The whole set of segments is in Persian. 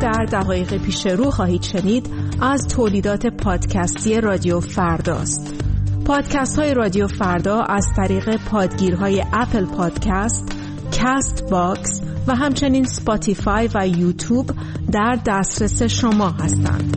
در دقایق پیش رو خواهید شنید از تولیدات پادکستی رادیو فرداست. پادکست های رادیو فردا از طریق پادگیرهای اپل پادکست، کست باکس و همچنین سپاتیفای و یوتیوب در دسترس شما هستند.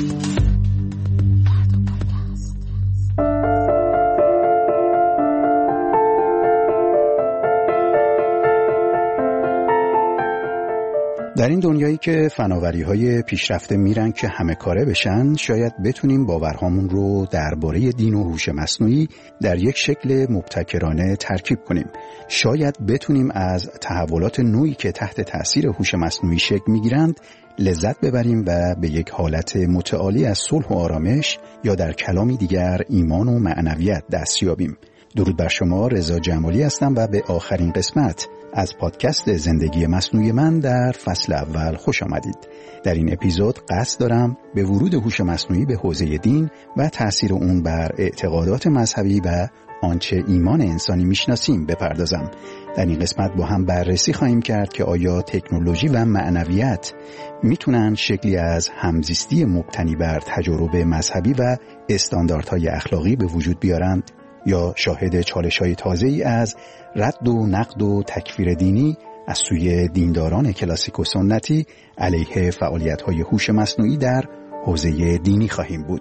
در این دنیایی که فناوری‌های پیشرفته میرن که همه کاره بشن، شاید بتونیم باورهامون رو درباره دین و هوش مصنوعی در یک شکل مبتکرانه ترکیب کنیم. شاید بتونیم از تحولات نوعی که تحت تأثیر هوش مصنوعی شکل میگیرند لذت ببریم و به یک حالت متعالی از صلح و آرامش یا در کلامی دیگر ایمان و معنویت دست یابیم. درود بر شما، رضا جمالی هستم و به آخرین قسمت از پادکست زندگی مصنوعی من در فصل اول خوش آمدید. در این اپیزود قصد دارم به ورود هوش مصنوعی به حوزه دین و تأثیر اون بر اعتقادات مذهبی و آنچه ایمان انسانی میشناسیم بپردازم. در این قسمت با هم بررسی خواهیم کرد که آیا تکنولوژی و معنویت میتونن شکلی از همزیستی مبتنی بر تجارب مذهبی و استانداردهای اخلاقی به وجود بیارند، یا شاهد چالش‌های تازه‌ای از رد و نقد و تکفیر دینی از سوی دینداران کلاسیک و سنتی علیه فعالیت‌های هوش مصنوعی در حوزه دینی خواهیم بود.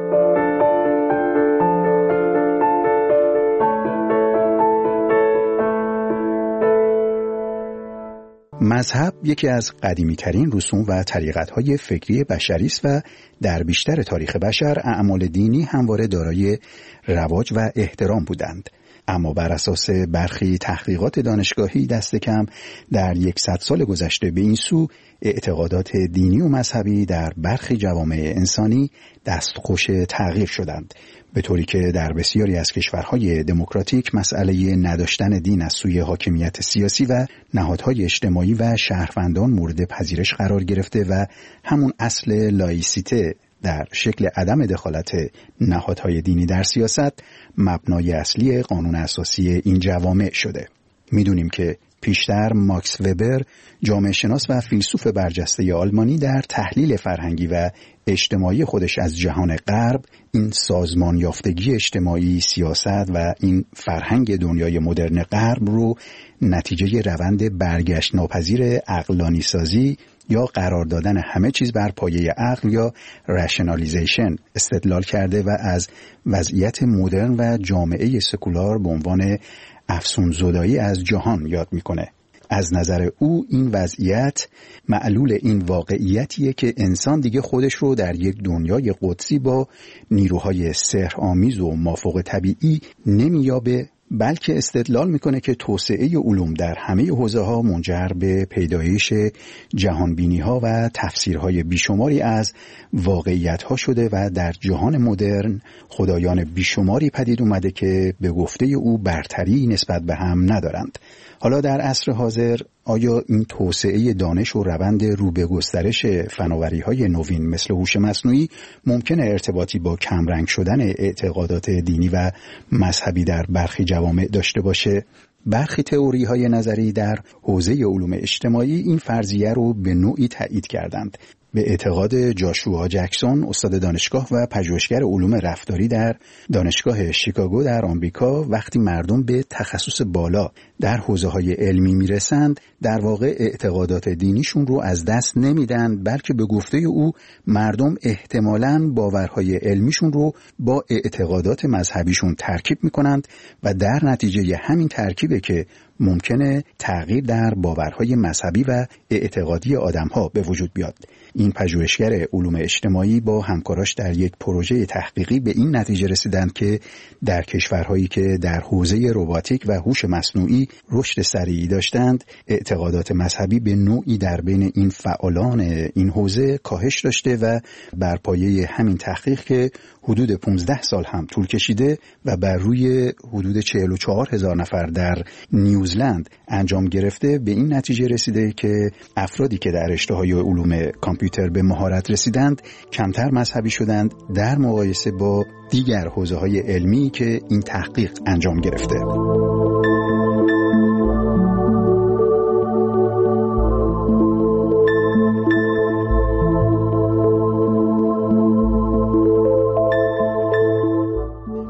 مذهب یکی از قدیمی‌ترین رسوم و طریقت‌های فکری بشری است و در بیشتر تاریخ بشر اعمال دینی همواره دارای رواج و احترام بودند. اما بر اساس برخی تحقیقات دانشگاهی دست کم در 100 سال گذشته به این سو اعتقادات دینی و مذهبی در برخی جوامع انسانی دستخوش تغییر شدند، به طوری که در بسیاری از کشورهای دموکراتیک مسئله نداشتن دین از سوی حاکمیت سیاسی و نهادهای اجتماعی و شهروندان مورد پذیرش قرار گرفته و همون اصل لایسیته در شکل عدم دخالت نهادهای دینی در سیاست مبنای اصلی قانون اساسی این جوامع شده. میدونیم که پیشتر ماکس وبر، جامعه شناس و فیلسوف برجسته آلمانی، در تحلیل فرهنگی و اجتماعی خودش از جهان غرب این سازمان یافتگی اجتماعی، سیاست و این فرهنگ دنیای مدرن غرب رو نتیجه روند برگشت ناپذیر عقلانی سازی یا قرار دادن همه چیز بر پایه عقل یا رشنالیزیشن استدلال کرده و از وضعیت مدرن و جامعه سکولار به عنوان افسون زدایی از جهان یاد میکنه. از نظر او این وضعیت معلول این واقعیتیه که انسان دیگه خودش رو در یک دنیای قدسی با نیروهای سحرآمیز و مافوق طبیعی نمیابه، بلکه استدلال میکنه که توسعه علوم در همه حوزه‌ها منجر به پیدایش جهانبینی‌ها و تفسیرهای بیشماری از واقعیت‌ها شده و در جهان مدرن خدایان بیشماری پدید اومده که به گفته او برتری نسبت به هم ندارند. حالا در عصر حاضر آیا این توسعه دانش و روند رو به گسترش فناوری‌های نوین مثل هوش مصنوعی ممکنه ارتباطی با کمرنگ شدن اعتقادات دینی و مذهبی در برخی جوامع داشته باشه؟ برخی تئوری‌های نظری در حوزه علوم اجتماعی این فرضیه رو به نوعی تایید کردند. به اعتقاد جاشوا جکسون، استاد دانشگاه و پژوهشگر علوم رفتاری در دانشگاه شیکاگو در آمریکا، وقتی مردم به تخصص بالا در حوزه‌های علمی میرسند، در واقع اعتقادات دینیشون رو از دست نمیدن، بلکه به گفته او مردم احتمالاً باورهای علمیشون رو با اعتقادات مذهبیشون ترکیب میکنند و در نتیجه همین ترکیبه که ممکنه تغییر در باورهای مذهبی و اعتقادی آدم‌ها به وجود بیاد. این پژوهشگر علوم اجتماعی با همکاراش در یک پروژه تحقیقی به این نتیجه رسیدند که در کشورهایی که در حوزه رباتیک و هوش مصنوعی رشد سریعی داشتند، اعتقادات مذهبی به نوعی در بین این فعالان این حوزه کاهش داشته و بر پایه همین تحقیق که حدود 15 سال هم طول کشیده و بر روی حدود 44,000 نفر در نیوزلند انجام گرفته، به این نتیجه رسیده که افرادی که در رشته‌های علوم کامپیوتر به مهارت رسیدند کمتر مذهبی شدند در مقایسه با دیگر حوزه‌های علمی که این تحقیق انجام گرفته.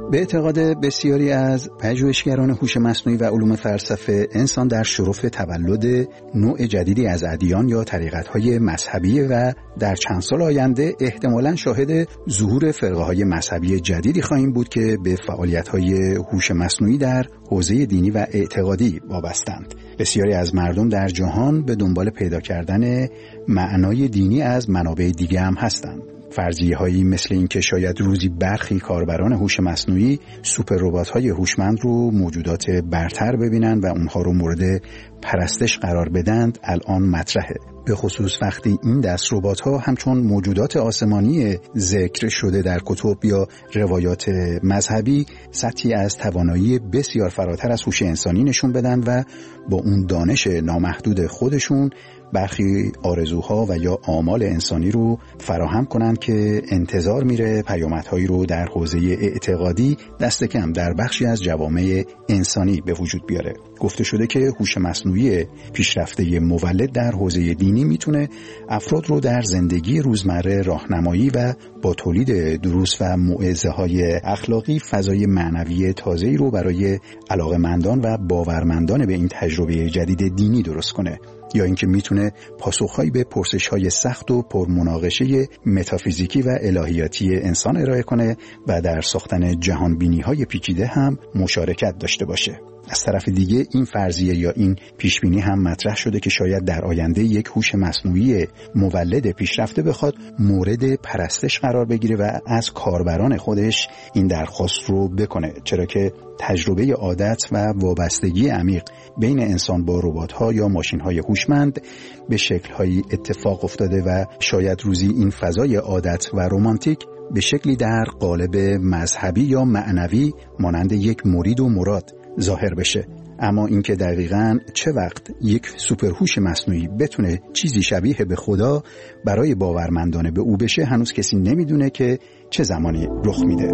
به اعتقاد بسیاری از پژوهشگران هوش مصنوعی و علوم فلسفه، انسان در شرف تولد نوع جدیدی از ادیان یا طریقت‌های مذهبی و در چند سال آینده احتمالاً شاهد ظهور فرقه‌های مذهبی جدیدی خواهیم بود که به فعالیت‌های هوش مصنوعی در حوزه دینی و اعتقادی وابستند. بسیاری از مردم در جهان به دنبال پیدا کردن معنای دینی از منابع دیگه هم هستند. فرضیه‌هایی مثل این که شاید روزی برخی کاربران هوش مصنوعی سوپر ربات‌های هوشمند رو موجودات برتر ببینن و اونها رو مورد پرستش قرار بدند الان مطرحه. به خصوص وقتی این دست ربات‌ها همچون موجودات آسمانی ذکر شده در کتب یا روایات مذهبی سطحی از توانایی بسیار فراتر از هوش انسانی نشون بدن و با اون دانش نامحدود خودشون برخی آرزوها و یا آمال انسانی رو فراهم کنند که انتظار میره پیامدهایی رو در حوزه اعتقادی دست کم در بخشی از جوامع انسانی به وجود بیاره. گفته شده که هوش مصنوعی پیشرفته مولد در حوزه دینی میتونه افراد رو در زندگی روزمره راهنمایی و با تولید دروس و موعظه‌های اخلاقی فضای معنوی تازه‌ای رو برای علاقه‌مندان و باورمندان به این تجربه جدید دینی درست کنه، یا اینکه میتونه پاسخهایی به پرسش‌های سخت و پرمناقشه متافیزیکی و الهیاتی انسان ارائه کنه و در ساختن جهانبینی‌های پیچیده هم مشارکت داشته باشه. از طرف دیگه این فرضیه یا این پیشبینی هم مطرح شده که شاید در آینده یک هوش مصنوعی مولد پیشرفته بخواد مورد پرستش قرار بگیره و از کاربران خودش این درخواست رو بکنه، چرا که تجربه عادت و وابستگی عمیق بین انسان با ربات‌ها یا ماشین‌های هوشمند به شکل‌هایی اتفاق افتاده و شاید روزی این فضای عادت و رمانتیک به شکلی در قالب مذهبی یا معنوی مانند یک مرید و مراد ظاهر بشه. اما اینکه دقیقاً چه وقت یک سوپرهوش مصنوعی بتونه چیزی شبیه به خدا برای باورمندانه به او بشه هنوز کسی نمیدونه که چه زمانی رخ میده.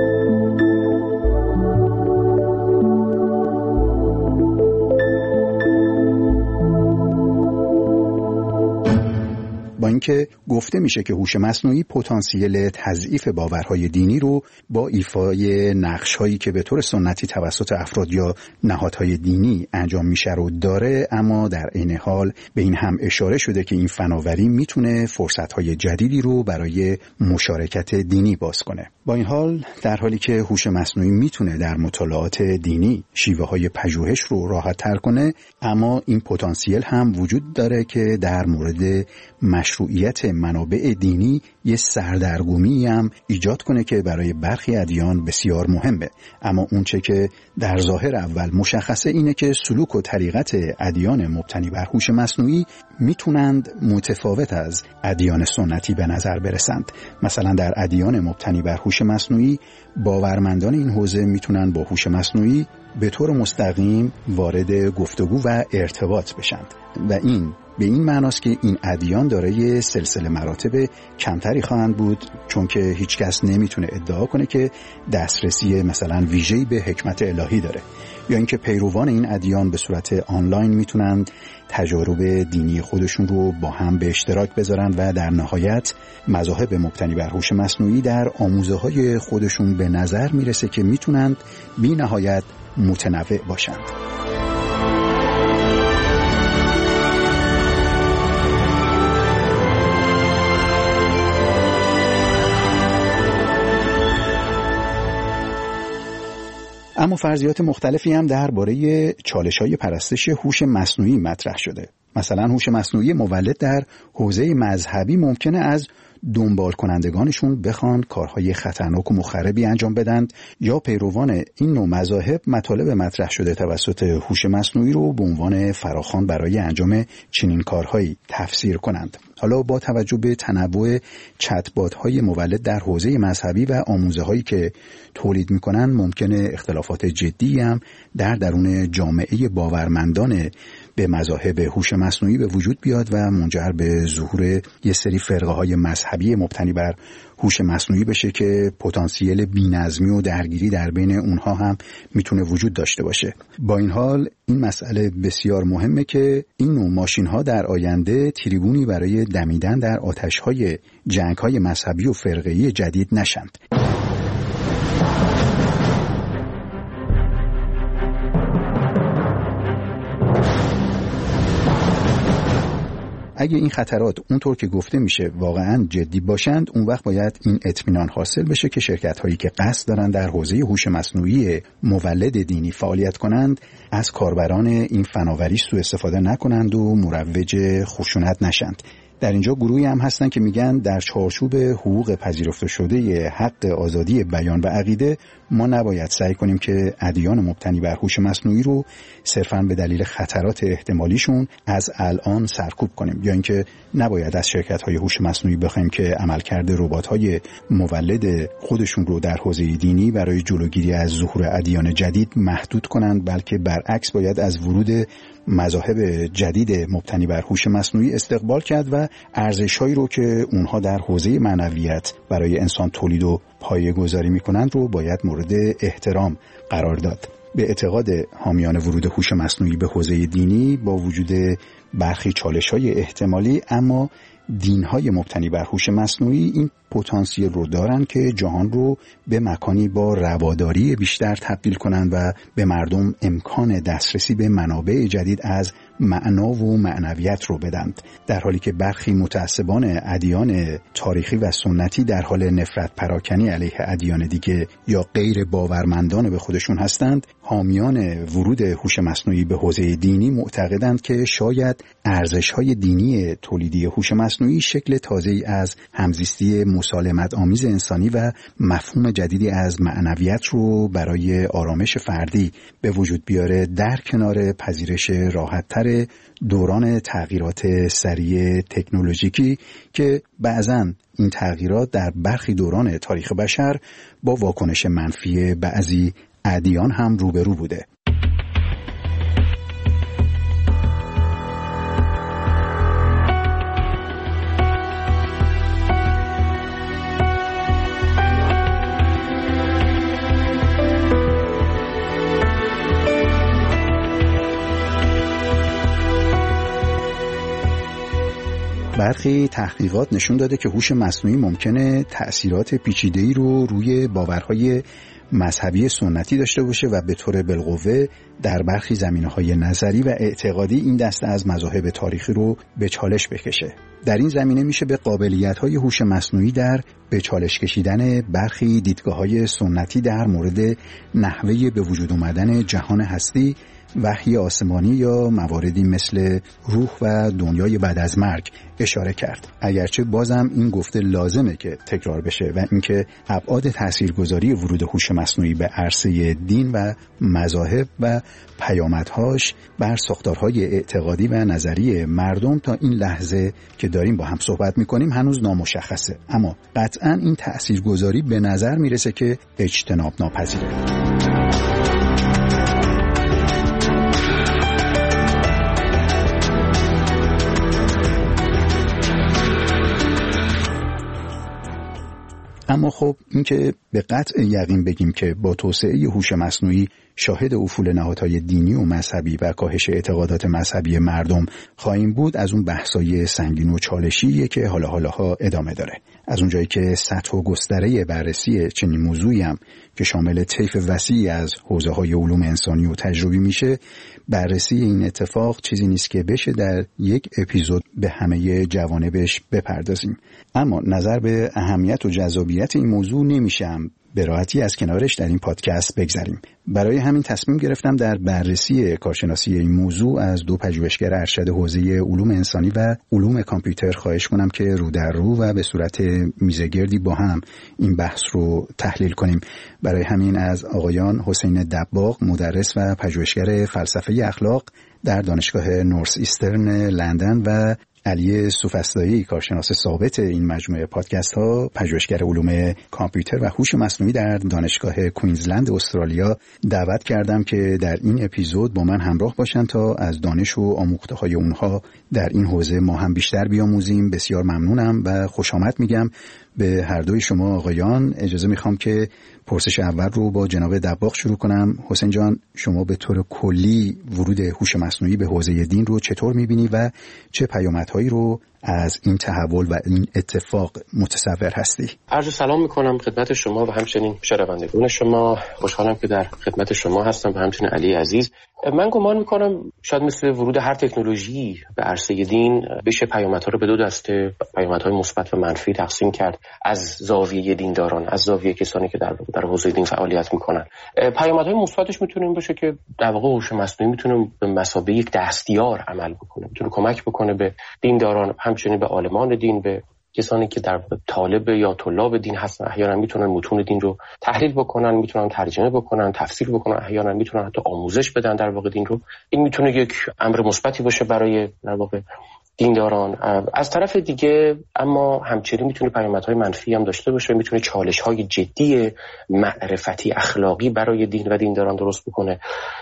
با اینکه گفته میشه که هوش مصنوعی پتانسیل تضعیف باورهای دینی رو با ایفای نقش‌هایی که به طور سنتی توسط افراد یا نهادهای دینی انجام میشه رو داره، اما در عین حال به این هم اشاره شده که این فناوری میتونه فرصت‌های جدیدی رو برای مشارکت دینی باز کنه. با این حال در حالی که هوش مصنوعی میتونه در مطالعات دینی شیوه‌های پژوهش رو راحت‌تر کنه، اما این پتانسیل هم وجود داره که در مورد مشروعیت منابع دینی یه سردرگمی هم ایجاد کنه که برای برخی ادیان بسیار مهمه. اما اونچه که در ظاهر اول مشخصه اینه که سلوک و طریقت ادیان مبتنی بر هوش مصنوعی میتونند متفاوت از ادیان سنتی به نظر برسند. مثلا در ادیان مبتنی بر هوش مصنوعی باورمندان این حوزه میتونن با هوش مصنوعی به طور مستقیم وارد گفتگو و ارتباط بشند و این به این معناست که این ادیان دارای سلسله مراتب کمتری خواهند بود، چون که هیچ کس نمیتونه ادعا کنه که دسترسی مثلا ویژه‌ای به حکمت الهی داره، یا اینکه پیروان این ادیان به صورت آنلاین میتونن تجارب دینی خودشون رو با هم به اشتراک بذارن و در نهایت مذاهب مبتنی بر هوش مصنوعی در آموزه‌های خودشون به نظر میرسه که میتونن بی نهایت متنوع باشند. اما فرضیات مختلفی هم درباره چالش‌های پرستش هوش مصنوعی مطرح شده. مثلا هوش مصنوعی مولد در حوزه مذهبی ممکنه از دنبال کنندگانشون بخوان کارهای خطرناک و مخربی انجام بدند، یا پیروان این نوع مذاهب مطالب مطرح شده توسط هوش مصنوعی رو به عنوان فراخوان برای انجام چنین کارهایی تفسیر کنند. حالا با توجه به تنوع چت‌بات‌های مولد در حوزه مذهبی و آموزه‌هایی که تولید می‌کنند، ممکنه اختلافات جدی هم در درون جامعه باورمندان به مذاهب هوش مصنوعی به وجود بیاد و منجر به ظهور یه سری فرقه‌های مذهبی مبتنی بر هوش مصنوعی بشه که پتانسیل بی‌نظمی و درگیری در بین اونها هم میتونه وجود داشته باشه. با این حال این مسئله بسیار مهمه که این نوع ماشین‌ها در آینده تریبونی برای دمیدن در آتش‌های جنگ‌های مذهبی و فرقه‌ای جدید نشند. اگه این خطرات اونطور که گفته میشه واقعا جدی باشند، اون وقت باید این اطمینان حاصل بشه که شرکت‌هایی که قصد دارن در حوزه هوش مصنوعی مولد دینی فعالیت کنند از کاربران این فناوری سوء استفاده نکنند و مروج خشونت نشند. در اینجا گروهی هم هستن که میگن در چارچوب حقوق پذیرفته شده حق آزادی بیان و عقیده ما نباید سعی کنیم که ادیان مبتنی بر هوش مصنوعی رو صرفاً به دلیل خطرات احتمالیشون از الان سرکوب کنیم، یا اینکه نباید از شرکت‌های هوش مصنوعی بخوایم که عملکرد ربات‌های مولد خودشون رو در حوزه دینی برای جلوگیری از ظهور ادیان جدید محدود کنند، بلکه برعکس باید از ورود مذاهب جدید مبتنی بر هوش مصنوعی استقبال کرد و ارزش‌هایی رو که اونها در حوزه معنویت برای انسان تولید و پایه‌گذاری می‌کنند رو باید مورد احترام قرار داد. به اعتقاد حامیان ورود هوش مصنوعی به حوزه دینی، با وجود برخی چالش‌های احتمالی، اما دین‌های مبتنی بر هوش مصنوعی این پتانسیل رو دارن که جهان رو به مکانی با رواداری بیشتر تبدیل کنند و به مردم امکان دسترسی به منابع جدید از معنا و معنویت رو بدند، در حالی که برخی متعصبان ادیان تاریخی و سنتی در حال نفرت پراکنی علیه ادیان دیگه یا غیر باورمندان به خودشون هستند. حامیان ورود هوش مصنوعی به حوزه دینی معتقدند که شاید ارزش‌های دینی تولیدی هوش مصنوعی شکل تازه‌ای از همزیستی مسالمت آمیز انسانی و مفهوم جدیدی از معنویت رو برای آرامش فردی به وجود بیاره، در کنار پذیرش راحت‌تر دوران تغییرات سریع تکنولوژیکی که بعضاً این تغییرات در برخی دوران تاریخ بشر با واکنش منفی بعضی ادیان هم روبرو بوده. برخی تحقیقات نشون داده که هوش مصنوعی ممکنه تأثیرات پیچیده‌ای رو روی باورهای مذهبی سنتی داشته باشه و به طور بالقوه در برخی زمینه‌های نظری و اعتقادی این دسته از مذاهب تاریخی رو به چالش بکشه. در این زمینه میشه به قابلیت‌های هوش مصنوعی در به چالش کشیدن برخی دیدگاه‌های سنتی در مورد نحوه به وجود آمدن جهان هستی، وحی آسمانی یا مواردی مثل روح و دنیای بعد از مرگ اشاره کرد. اگرچه بازم این گفته لازمه که تکرار بشه و اینکه ابعاد تاثیرگذاری ورود هوش مصنوعی به عرصه دین و مذاهب و پیامدهاش بر ساختارهای اعتقادی و نظری مردم تا این لحظه که داریم با هم صحبت میکنیم هنوز نامشخصه، اما قطعاً این تاثیرگذاری به نظر میرسه که اجتناب ناپذیره. اما خب این که به قطع یقین بگیم که با توسعه هوش مصنوعی شاهد افول نهادهای دینی و مذهبی و کاهش اعتقادات مذهبی مردم خواهیم بود، از اون بحثای سنگین و چالشیه که حالا ادامه داره. از اونجایی که سطح و گستره بررسی چنین موضوعی هم که شامل طیف وسیعی از حوزه‌های علوم انسانی و تجربی میشه، بررسی این اتفاق چیزی نیست که بشه در یک اپیزود به همه جوانبش بپردازیم. اما نظر به اهمیت و جذابیت این موضوع نمیشه به راحتی از کنارش در این پادکست بگذریم. برای همین تصمیم گرفتم در بررسی کارشناسی این موضوع از دو پژوهشگر ارشد حوزه علوم انسانی و علوم کامپیوتر خواهش کنم که رو در رو و به صورت میزگردی با هم این بحث رو تحلیل کنیم. برای همین از آقایان حسین دباغ، مدرس و پژوهشگر فلسفه اخلاق در دانشگاه نورث ایسترن لندن، و علی سوفسطایی، کارشناس ثابت این مجموعه پادکست ها، پژوهشگر علوم کامپیوتر و هوش مصنوعی در دانشگاه کوینزلند استرالیا، دعوت کردم که در این اپیزود با من همراه باشن تا از دانش و آموخته های اونها در این حوزه ما هم بیشتر بیاموزیم. بسیار ممنونم و خوش آمد میگم به هر دوی شما آقایان. اجازه میخوام که پرسش اول رو با جناب دباغ شروع کنم. حسین جان، شما به طور کلی ورود هوش مصنوعی به حوزه دین رو چطور میبینی و چه پیامدهایی رو از این تحول و این اتفاق متصور هستی؟ عرض سلام میکنم خدمت شما و همچنین شنوندگان شما. خوشحالم که در خدمت شما هستم و همچنین علی عزیز. من گمان میکنم شاید مثل ورود هر تکنولوژی به عرصه دین بشه پیامدها رو به دو دسته، پیامدهای مثبت و منفی تقسیم کرد از زاویه دینداران، از زاویه کسانی که در حوزه دین فعالیت میکنن. پیامدهای مثبتش میتونه باشه که در واقع هوش مصنوعی میتونه به مثابه یک دستیار عمل بکنه، میتونه کمک بکنه به دینداران، همچنین به عالمان دین، به کسانی که در طالب یا طلاب دین هستن. احیانا میتونن متون دین رو تحلیل بکنن، میتونن ترجمه بکنن، تفسیر بکنن، احیانا میتونن حتی آموزش بدن در واقع دین رو. این میتونه یک امر مثبتی باشه برای در واقع دینداران. از طرف دیگه اما همچنین میتونه پیامدهای منفی هم داشته باشه، میتونه چالش‌های جدی معرفتی اخلاقی برای دین و دینداران درست بکنه.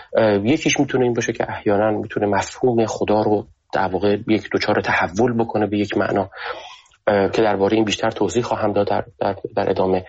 یکیش میتونه این باشه که احیانا میتونه مفهوم خدا رو در واقع یک دچار تحول بکنه به یک معنا که درباره این بیشتر توضیح خواهم داد در ادامه.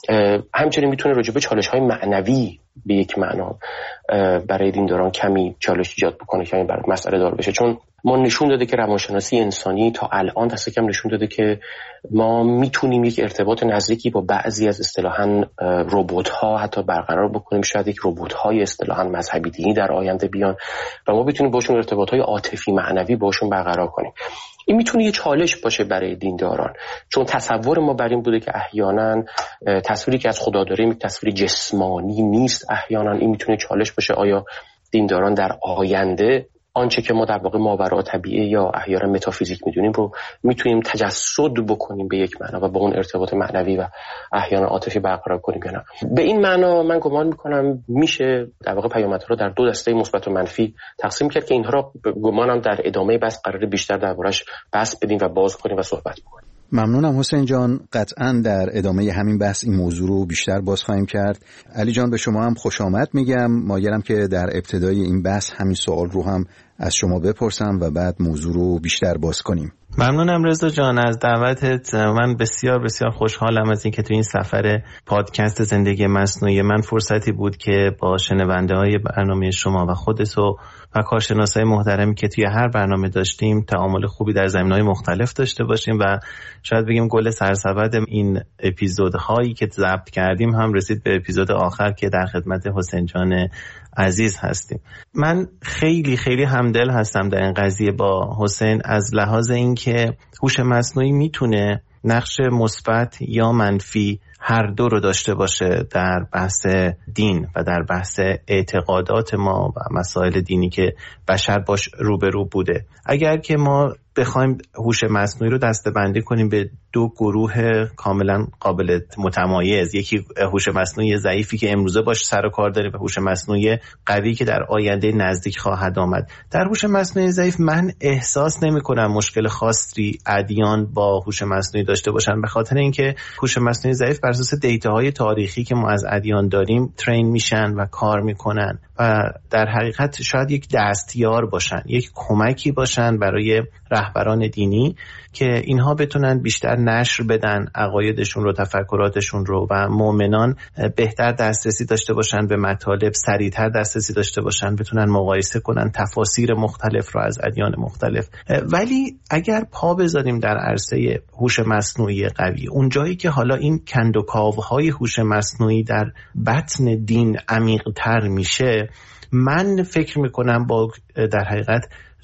همچنین میتونه راجع به چالش‌های معنوی به یک معنا برای دینداران کمی چالش ایجاد بکنه که این برای مسئله دار بشه، چون ما نشون داده که روانشناسی انسانی تا الان دست کم نشون داده که ما میتونیم یک ارتباط نزدیکی با بعضی از اصطلاحاً ربات‌ها حتی برقرار بکنیم. شاید یک ربات‌های اصطلاحاً مذهبی دینی در آینده بیان و ما بتونیم باشون ارتباط‌های عاطفی معنوی باشون برقرار کنیم. این میتونه یه چالش باشه برای دینداران، چون تصور ما بر این بوده که احیانا تصویری که از خدا داریم یک تصویر جسمانی نیست. احیانا این میتونه چالش باشه، آیا دینداران در آینده آنچه که ما در واقع ماوراء طبیعه یا احیانا متافیزیک میدونیم رو میتونیم تجسد بکنیم به یک معنا و با اون ارتباط معنوی و احیانا عاطفی برقرار کنیم یا نه. به این معنا من گمان میکنم میشه در واقع پیامدها رو در دو دسته مثبت و منفی تقسیم کرد که اینها رو گمانم در ادامه بحث قرار بیشتر دربارش بحث بدیم و باز کنیم و صحبت بکنیم. ممنونم حسین جان. قطعاً در ادامه همین بحث این موضوع رو بیشتر باز خواهیم کرد. علی جان به شما هم خوش آمد میگم. مایلم که در ابتدای این بحث همین سوال رو هم از شما بپرسم و بعد موضوع رو بیشتر باز کنیم. ممنونم رضا جان از دعوتت. من بسیار بسیار خوشحالم از اینکه تو این سفر پادکست زندگی مصنوعی من فرصتی بود که با شنونده‌های برنامه شما و خودت و کارشناسای محترمی که توی هر برنامه داشتیم تعامل خوبی در زمینه‌های مختلف داشته باشیم و شاید بگیم گل سرسبد این اپیزودهایی که ضبط کردیم هم رسید به اپیزود آخر که در خدمت حسین جان عزیز هستیم. من خیلی خیلی همدل هستم در این قضیه با حسین از لحاظ اینکه هوش مصنوعی میتونه نقش مثبت یا منفی هر دو رو داشته باشه در بحث دین و در بحث اعتقادات ما و مسائل دینی که بشر باش روبرو بوده. اگر که ما بخوایم هوش مصنوعی رو دسته‌بندی کنیم به دو گروه کاملا قابل متمایز، یکی هوش مصنوعی ضعیفی که امروزه باش سر و کار داریم و هوش مصنوعی قوی که در آینده نزدیک خواهد آمد. در هوش مصنوعی ضعیف من احساس نمی‌کنم مشکل خاصی ادیان با هوش مصنوعی داشته باشن، به خاطر اینکه هوش مصنوعی ضعیف بر اساس دیتاهای تاریخی که ما از ادیان داریم ترین میشن و کار میکنن و در حقیقت شاید یک دستیار باشن، یک کمکی باشن برای رهبران دینی که اینها بتونن بیشتر نشر بدن عقایدشون رو، تفکراتشون رو و مؤمنان بهتر دسترسی داشته باشن به مطالب، سریعتر دسترسی داشته باشن، بتونن مقایسه کنن تفاسیر مختلف رو از ادیان مختلف. ولی اگر پا بذاریم در عرصه هوش مصنوعی قوی، اون جایی که حالا این کندوکاوهای هوش مصنوعی در بطن دین عمیق‌تر میشه، من فکر میکنم با در حقیقت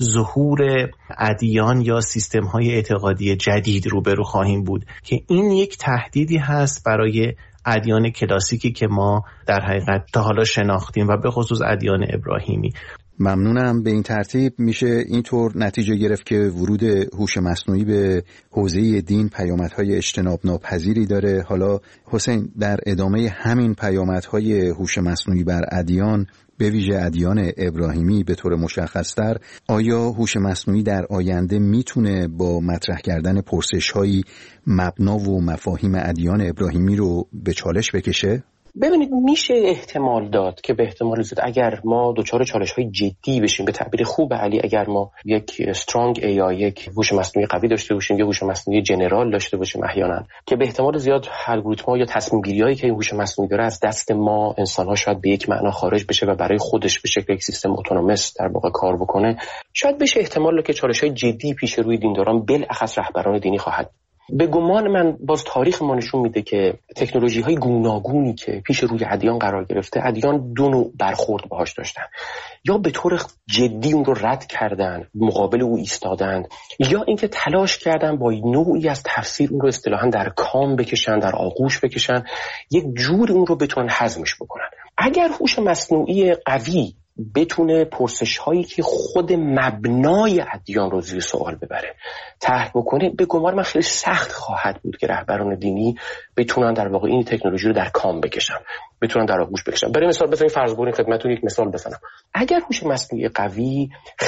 ظهور ادیان یا سیستم‌های اعتقادی جدید روبرو خواهیم بود که این یک تهدیدی هست برای ادیان کلاسیکی که ما در حقیقت تا حالا شناختیم و به خصوص ادیان ابراهیمی. ممنونم. به این ترتیب میشه اینطور نتیجه گرفت که ورود هوش مصنوعی به حوزه دین پیامدهای اجتناب ناپذیری داره. حالا حسین در ادامه همین پیامدهای هوش مصنوعی بر ادیان، به ویژه ادیان ابراهیمی به طور مشخص‌تر، آیا هوش مصنوعی در آینده میتونه با مطرح کردن پرسش‌هایی مبنا و مفاهیم ادیان ابراهیمی رو به چالش بکشه؟ ببینید میشه احتمال داد که به احتمال زیاد اگر ما دچار چالش‌های جدی بشیم، به تعبیر خوب علی، اگر ما یک استرانگ AI، یک هوش مصنوعی قوی داشته باشیم، یا هوش مصنوعی جنرال داشته باشیم احیانا، که به احتمال زیاد الگوریتم‌ها یا تصمیم گیری‌هایی که این هوش مصنوعی داره از دست ما انسان‌ها شاید به یک معنا خارج بشه و برای خودش به شکل یک سیستم اتونومس در واقع کار بکنه، شاید بشه احتمال داد که چالش‌های جدی پیش روی دینداران بالاخص رهبران دینی خواهد. به گمان من باز تاریخ ما نشون میده که تکنولوژی‌های گوناگونی که پیش روی ادیان قرار گرفته، ادیان دو نوع برخورد باهاش داشتن، یا به طور جدی اون رو رد کردن، مقابل او ایستادن، یا اینکه تلاش کردن با نوعی از تفسیر اون رو اصطلاحاً در کام بکشن، در آغوش بکشن، یک جوری اون رو بتونن هضمش بکنن. اگر هوش مصنوعی قوی بتونه پرسش هایی که خود مبنای ادیان رو زیر سوال ببره طرح بکنه، به گمان من خیلی سخت خواهد بود که رهبران دینی بتونن در واقع این تکنولوژی رو در کام بکشن، بتونن در آغوش بکشن. برای مثال بزنید فرض کنید خدمتتون یک مثال بزنم. اگر هوش مصنوعی قوی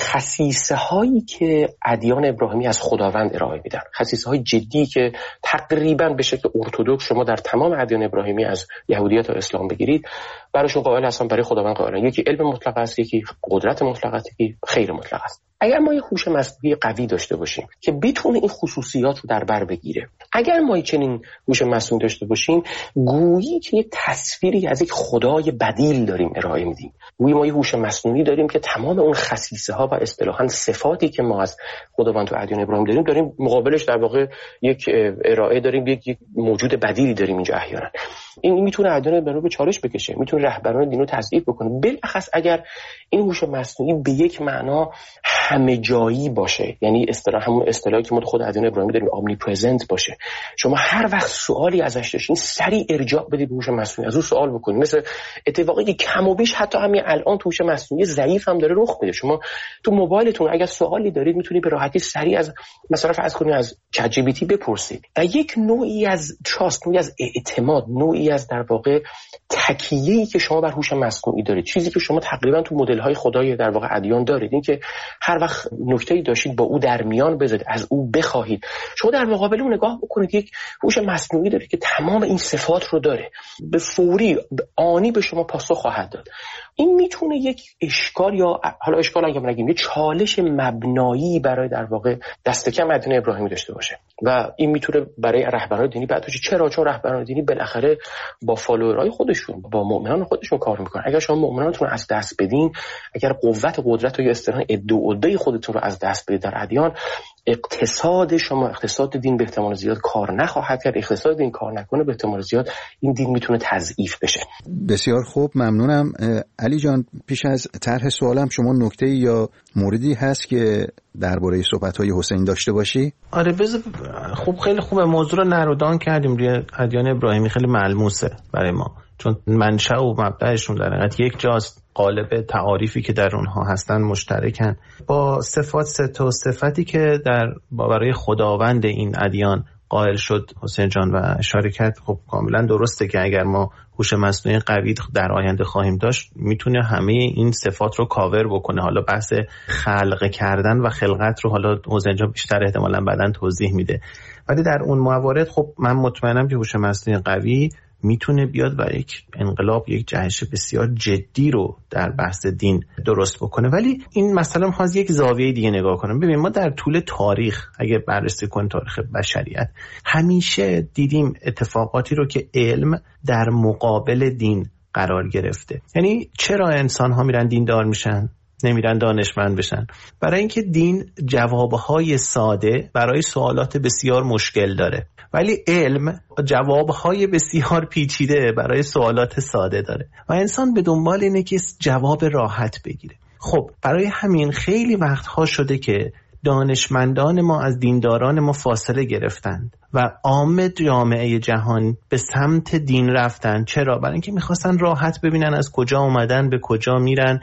خصیصه هایی که ادیان ابراهیمی از خداوند ارائه میدن، خصیصه های جدی که تقریبا به شکل ارتدوکس شما در تمام ادیان ابراهیمی از یهودیت تا اسلام بگیرید براشون قائل هستن، برای خداوند قائلن، یکی علم مطلق است، یکی قدرت مطلق است، یکی خیر مطلق است. اگر ما یک هوش مصنوعی قوی داشته باشیم که بتونه این خصوصیات رو در بر بگیره، اگر ما چنین هوش مصنوعی داشته باشیم، گویی که یک تصویری از یک خدای بدیل داریم ارائه میدیم. گویی ما یک هوش مصنوعی داریم که تمام اون خصیصه ها و اصطلاحاً صفاتی که ما از خداوند تو ادیان ابراهیم داریم مقابلش در واقع یک ارائه داریم، یک موجود بدیلی داریم اینجا احیانا. این میتونه ادیان ابراهیم به چالش بکشه، میتونه رهبران دین رو تضعیف بکنه، بالاخص اگر این هوش مصنوعی به یک معنا همه جایی باشه، یعنی همون اصطلاحی که ما خود ادیان ابراهیمی داریم آمنی پرزنت باشه. شما هر وقت سوالی ازش داشتین سریع ارجاع بدید به هوش مصنوعی، از اون سوال بکنید. مثل اتفاقی که کم و بیش حتی همین الان تو هوش مصنوعی ضعیف هم داره رخ میده. شما تو موبایلتون اگر سوالی دارید میتونید به راحتی سریع از مثلا فرض کنید از چت جی پی تی بپرسید. یک نوعی از تراست، نوعی از اعتماد، نوعی از در واقع تکیه‌ای که شما بر هوش مصنوعی دارید، چیزی که شما تقریبا تو مدل‌های خدای در واقع ادیان دارید، این که هر وقت نکته‌ای داشتید با او در میان بذارید، از او بخواهید. شما در مقابل اون نگاه بکنید، یک هوش مصنوعی داره که تمام این صفات رو داره، به فوری آنی به شما پاسخ خواهد داد. این میتونه یک اشکال، یا حالا اشکال اگه نگیم یک چالش مبنایی برای در واقع دست کم ادیان ابراهیمی داشته باشه و این میتونه برای رهبران دینی بعد چرا؟ چون رهبران دینی بالاخره با فالوورای خودشون، با مؤمنان خودشون کار میکنن. اگر شما مؤمنانتون رو از دست بدین، اگر قدرت و یا اصطلاحاً عده خودتون رو از دست بدید در ادیان، اقتصاد شما، اقتصاد دین به احتمال زیاد کار نخواهد کرد. اقتصاد دین کار نکنه به احتمال زیاد این دین میتونه تضعیف بشه. بسیار خوب، ممنونم. علی جان، پیش از طرح سوالم شما نکته یا موردی هست که درباره صحبت‌های حسین داشته باشی؟ آره خوب، خیلی خوبه. موضوع رو نرودان کردیم روی ادیان ابراهیمی، خیلی ملموسه برای ما چون منشأ و مبدأشون در حقیقت یک جاست. قالب تعاریفی که در اونها هستن مشترکن با صفات. سه تا صفتی که برای خداوند این ادیان قائل شد حسین جان و اشاره کرد، خب کاملا درسته که اگر ما هوش مصنوعی قوی در آینده خواهیم داشت میتونه همه این صفات رو کاور بکنه. حالا بحث خلق کردن و خلقت رو حالا حسین جان بیشتر احتمالاً بعداً توضیح میده، ولی در اون موارد خب من مطمئنم که هوش مصنوعی قوی میتونه بیاد و یک انقلاب، یک جهش بسیار جدی رو در بحث دین درست بکنه. ولی این مسئله میخواد یک زاویه دیگه نگاه کنیم. ببین، ما در طول تاریخ اگه بررسی کنیم تاریخ بشریت، همیشه دیدیم اتفاقاتی رو که علم در مقابل دین قرار گرفته. یعنی چرا انسان ها میرن دیندار میشن، نمیرن دانشمند بشن؟ برای اینکه دین جوابهای ساده برای سوالات بسیار مشکل داره، ولی علم جوابهای بسیار پیچیده برای سوالات ساده داره و انسان به دنبال اینه که جواب راحت بگیره. خب برای همین خیلی وقتها شده که دانشمندان ما از دینداران ما فاصله گرفتند و عامه جامعه جهان به سمت دین رفتن. چرا؟ برای اینکه میخواستن راحت ببینن از کجا اومدن به کجا میرن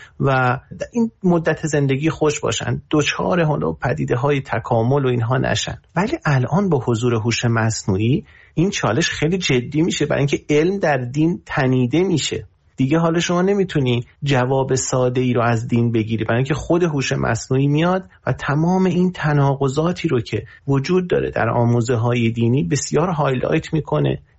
و این مدت زندگی خوش باشن، دوچار حالا پدیده های تکامل و اینها نشن. ولی الان با حضور هوش مصنوعی این چالش خیلی جدی میشه، برای اینکه علم در دین تنیده میشه. دیگه حالا شما نمیتونی جواب ساده ای رو از دین بگیری، برای اینکه خود هوش مصنوعی میاد و تمام این تناقضاتی رو که وجود داره در آموزه های دینی بسیار هایلایت میکنه،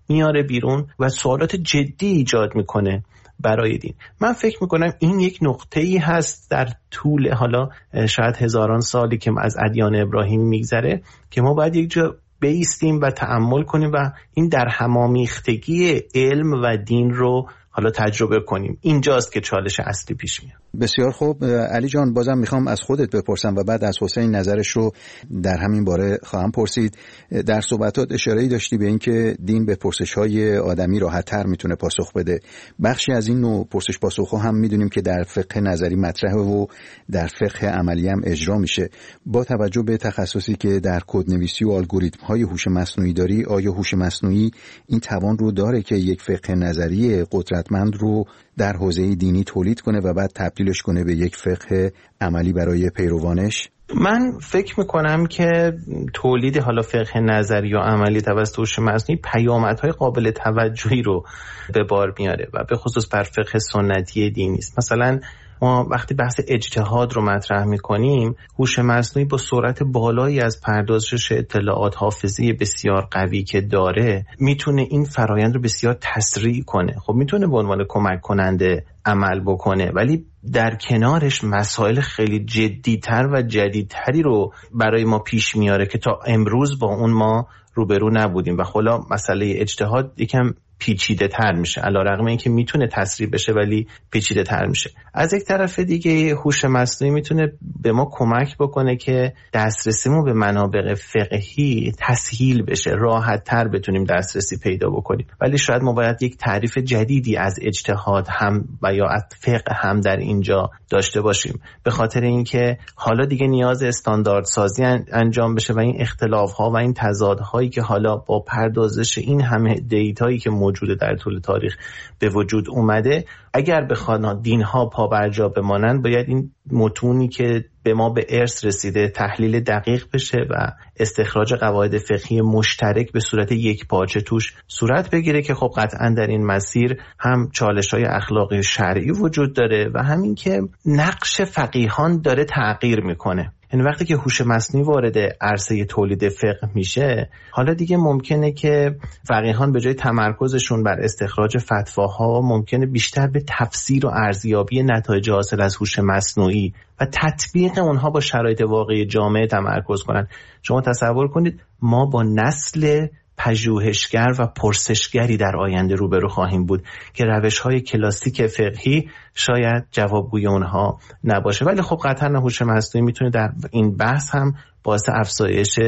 میاره بیرون و سوالات جدی ایجاد میکنه برای دین. من فکر میکنم این یک نقطه‌ای هست در طول حالا شاید هزاران سالی که از ادیان ابراهیمی میگذره که ما باید یک جا بایستیم و تأمل کنیم و این در همامیختگی علم و دین رو حالا تجربه کنیم. اینجاست که چالش اصلی پیش میاد. بسیار خوب علی جان، بازم میخوام از خودت بپرسم و بعد از حسین نظرش رو در همین باره خواهم پرسید. در صحبتات اشاره‌ای داشتی به این که دین به پرسش‌های آدمی راحت‌تر میتونه پاسخ بده. بخشی از این نوع پرسش پاسخ‌ها هم میدونیم که در فقه نظری مطرحه و در فقه عملی هم اجرا میشه. با توجه به تخصصی که در کدنویسی و الگوریتم‌های هوش مصنوعی داری، آیا هوش مصنوعی این توان رو داره که یک فقه نظری قدرتمند رو در حوزه دینی تولید کنه و بعد تبدیلش کنه به یک فقه عملی برای پیروانش؟ من فکر میکنم که تولید حالا فقه نظری و عملی توسط هوش مصنوعی پیامدهای قابل توجهی رو به بار میاره و به خصوص بر فقه سنتی دینی است. مثلا ما وقتی بحث اجتهاد رو مطرح میکنیم، هوش مصنوعی با سرعت بالایی از پردازش اطلاعات، حافظه بسیار قوی که داره، میتونه این فرایند رو بسیار تسریع کنه. خب میتونه به عنوان کمک کننده عمل بکنه، ولی در کنارش مسائل خیلی جدی‌تر و جدیدتری رو برای ما پیش میاره که تا امروز با اون ما روبرو نبودیم و خلا مسئله اجتهاد یکم پیچیده تر میشه، علیرغم اینکه میتونه تسریع بشه ولی پیچیده تر میشه. از یک طرف دیگه هوش مصنوعی میتونه به ما کمک بکنه که دسترسیمون به منابع فقهی تسهیل بشه، راحت تر بتونیم دسترسی پیدا بکنیم. ولی شاید ما باید یک تعریف جدیدی از اجتهاد هم و یا از فقه هم در اینجا داشته باشیم، به خاطر اینکه حالا دیگه نیاز استانداردسازی انجام بشه و این اختلاف‌ها و این تضادهایی که حالا با پردازش این همه دیتایی که موجوده در طول تاریخ به وجود اومده، اگر بخوان دینها پابرجا بمانند، باید این متونی که به ما به ارث رسیده تحلیل دقیق بشه و استخراج قواعد فقهی مشترک به صورت یک پارچه توش صورت بگیره که خب قطعا در این مسیر هم چالش‌های اخلاقی شرعی وجود داره و همین که نقش فقیهان داره تغییر میکنه. یعنی وقتی که هوش مصنوعی وارد عرصه تولید فقه میشه، حالا دیگه ممکنه که فقیهان به جای تمرکزشون بر استخراج فتواها ممکنه بیشتر به تفسیر و ارزیابی نتایج حاصل از هوش مصنوعی و تطبیق اونها با شرایط واقعی جامعه تمرکز کنن. شما تصور کنید ما با نسل پژوهشگر و پرسشگری در آینده روبرو خواهیم بود که روش‌های کلاسیک فقهی شاید جوابگوی اونها نباشه. ولی خب قطعا هوش مصنوعی میتونه در این بحث هم باعث افزایش